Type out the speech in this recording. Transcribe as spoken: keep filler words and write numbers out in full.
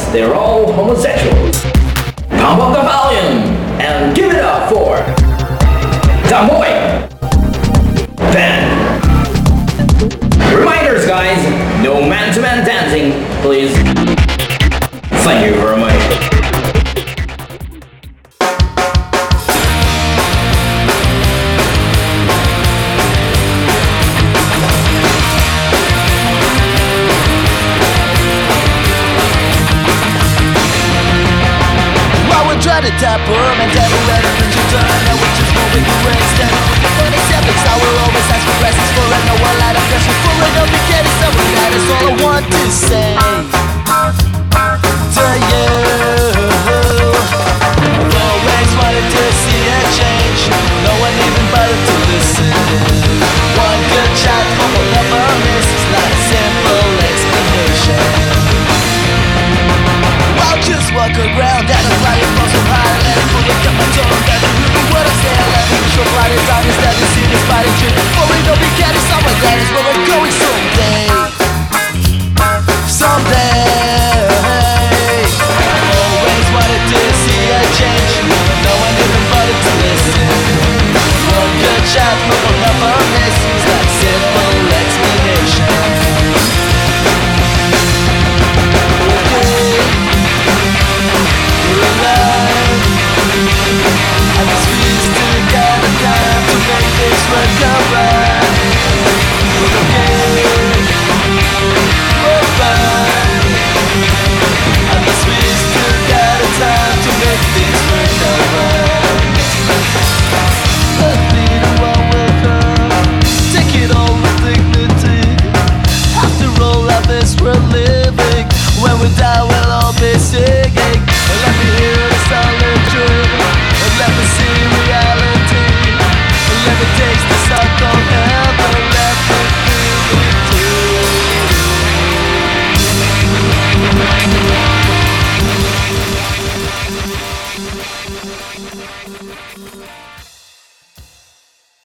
they're all homosexuals. Pump up the volume and give it up for Tamoy Band. Reminders, guys, no man-to-man dancing, please. Thank you very much. Try to tap them and tell where the picture turn. Now we just moving the rings. Then funny subjects I will always ask for blessings for it. No one light of pressure for it. No beginning, so we got is all I want to say.